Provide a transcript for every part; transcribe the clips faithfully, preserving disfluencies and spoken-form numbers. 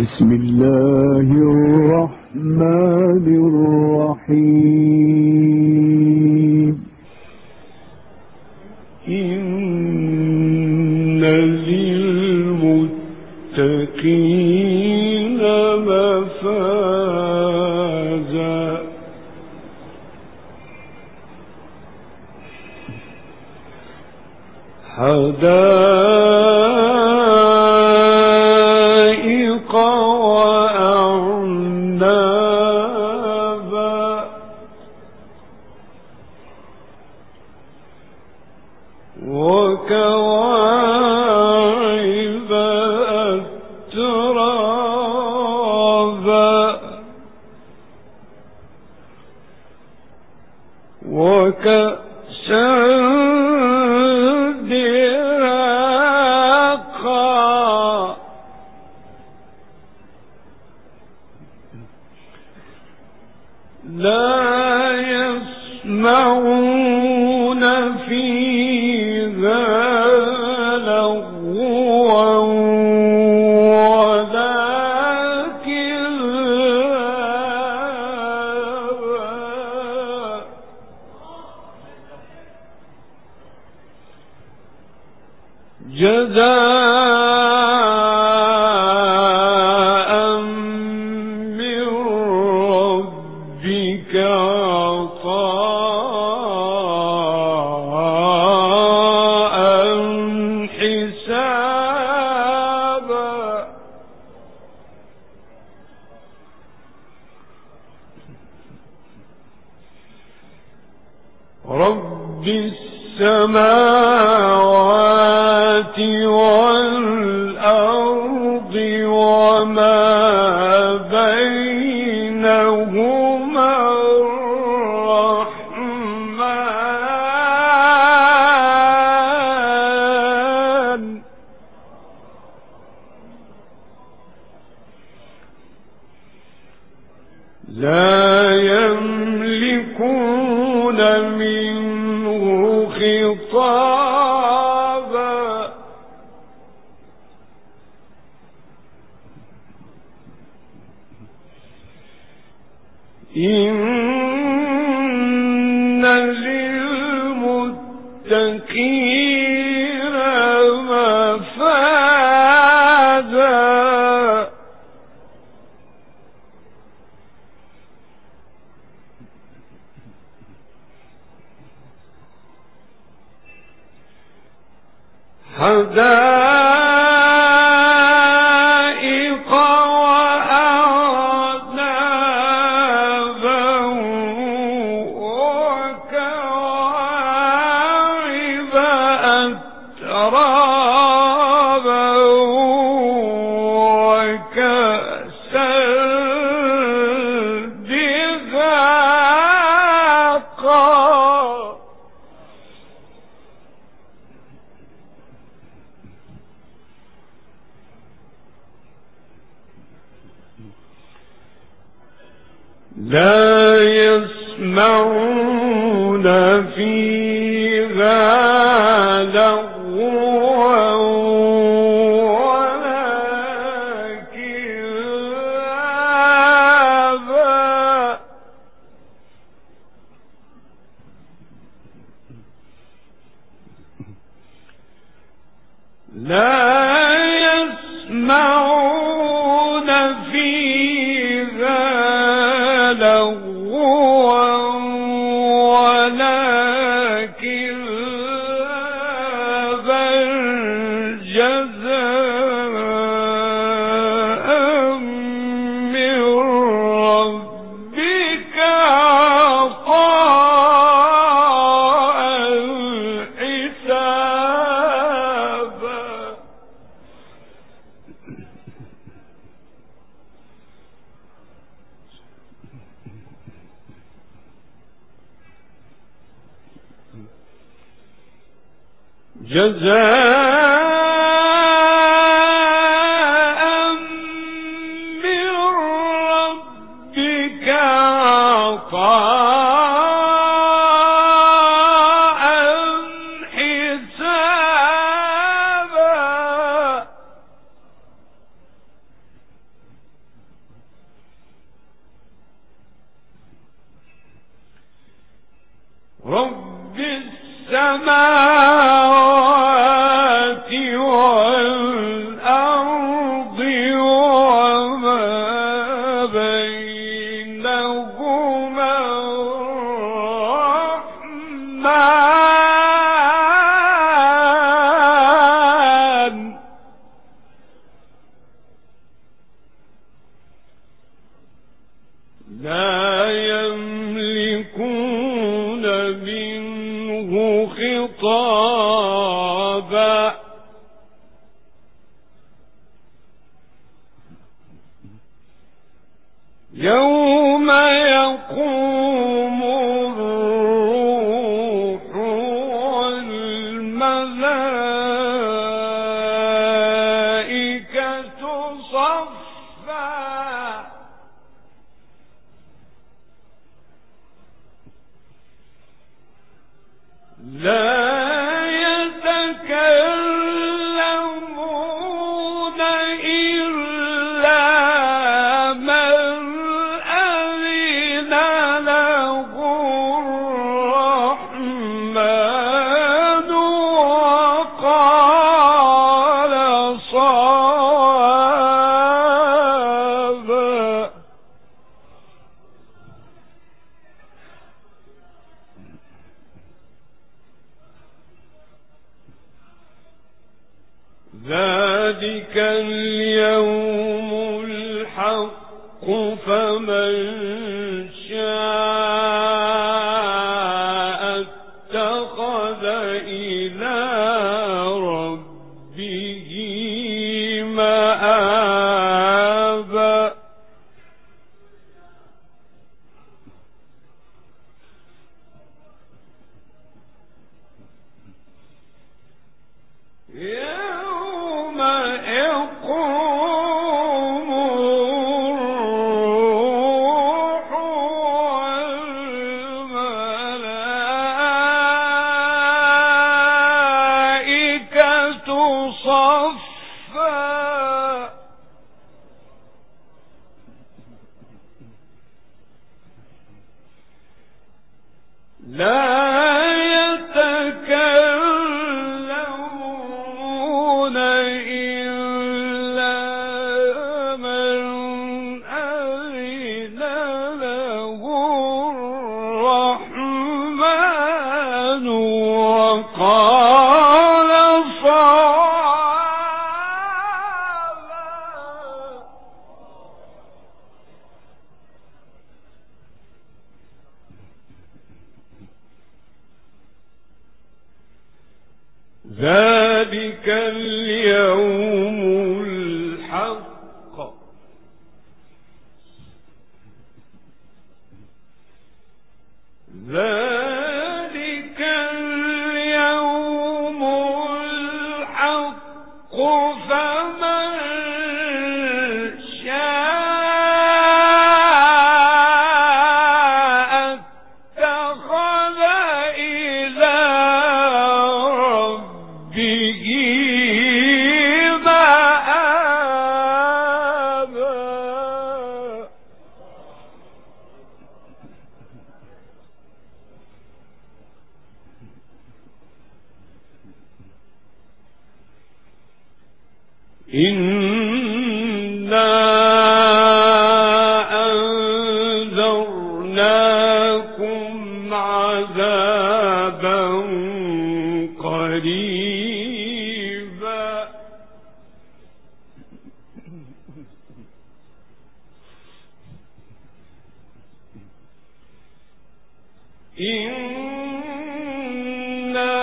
بسم الله الرحمن الرحيم. إن للمتقين مفازا حدائق وأعنابا وكواعب أترابا وكأسا دهاقا لا يسمعون فيها لغوا ولا كذابا جزاء من ربك عطاء حسابا رب السماوات والأرض وما بينهما الرحمن لا يملكون منه خطابا إن للمتقين مفازا حدائق وأعنابا وكواعب أترابا وكأسا دهاقا لا يسمعون فيها لغوا ولا كذابا لا يسمعون فيها لغوا ولا كذابا جزاء من ربك عطاء حسابا جزاء من ربك عطاء حسابا السماوات والأرض وما بينهما الرحمن لا يملكون منه خطابا يوم يقوم الروح والملائكة صفا لا يتكلمون إلا من أذن له الرحمن وقال صوابا ذلك اليوم الحق فمن شاء اتخذ إلى ربه مآبا يوم يقوم الروح والملائكة صفا لا يتكلمون إلا من أذن له الرحمن وقال صوابا ذلك اليوم الحق ذلك اليوم الحق فمن شاء اتخذ إلى ربه مآبا إنا أنذرناكم عذابا قريبا إنا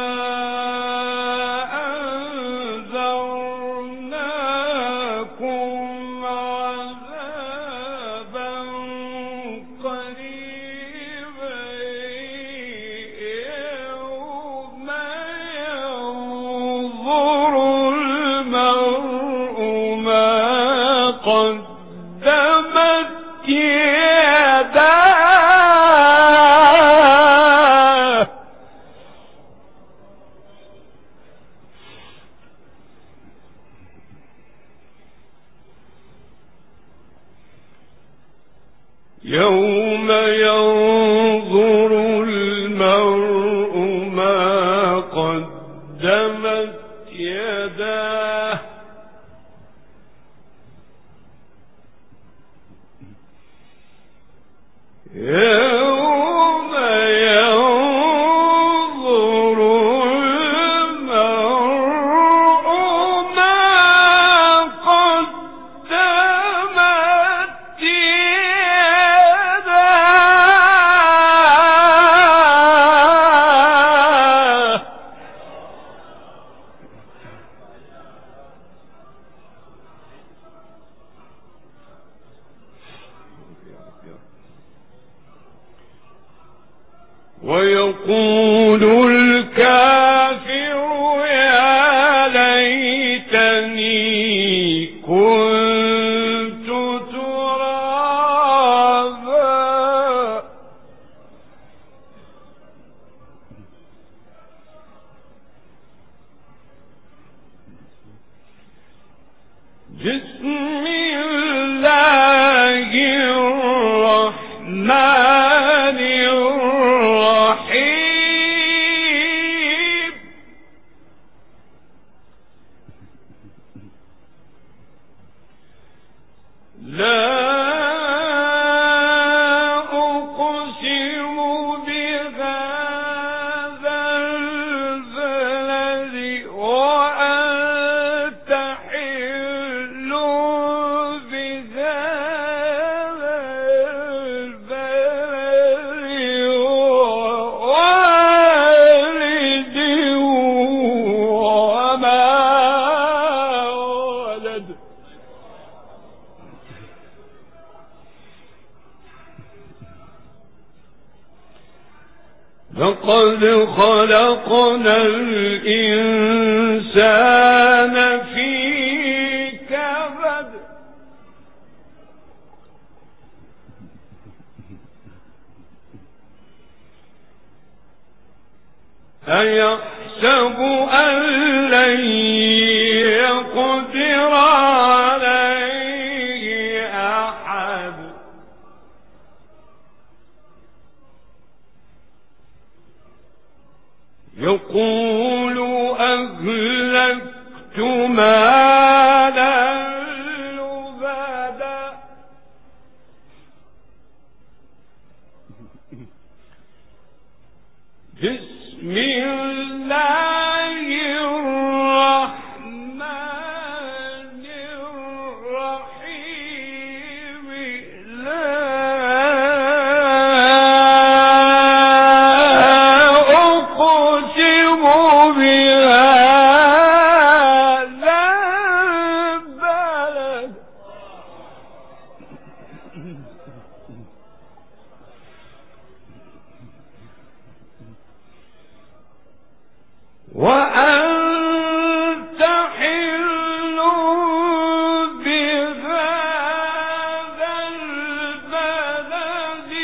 أنذرناكم عذابا قريبا يوم ينظر المرء ما قدمت يداه يوم ينظر المرء ما يوم ينظر المرء ما قدمت يداه. ويقول الكافر يا ليتني كنت ترابا. بسم الله الرحمن الرحيم. لا أقسم بهذا البلد وأنت حل بهذا البلد ووالد وما ولد. لقد خلقنا الإنسان في كبد. أيحسب أن لن يقدر عليه أحد. يقول أهلكت مالا لبدا. بسم الله الرحمن الرحيم. لا أقسم بهذا البلد وأنت حل بهذا البلد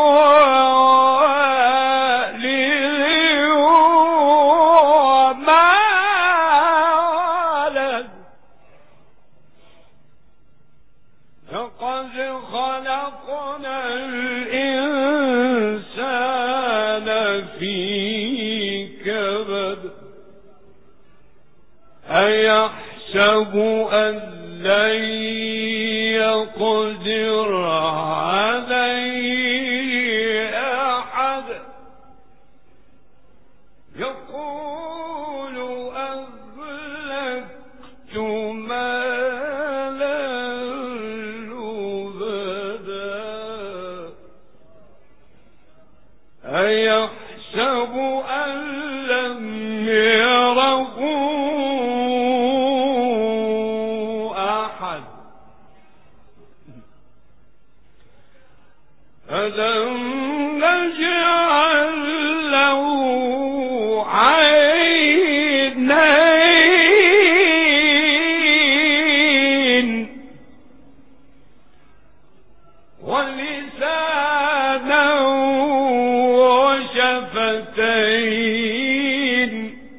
ووالد وما ولد. لقد خلقنا الإنسان في كبد. أيحسب أن لن يقدر عليه أحد. يقول أهلكت مالا لبدا. أيحسب أن لم يره أحد. ألم نجعل له عينين ولسانا وشفتين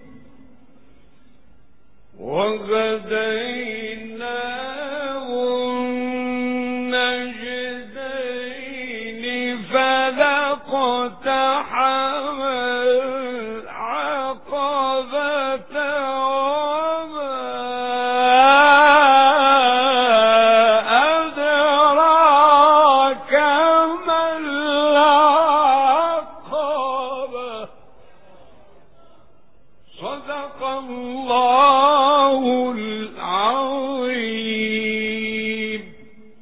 وهديناه النجدين فلاقتحم العقبة وما أدراك ما صدق الله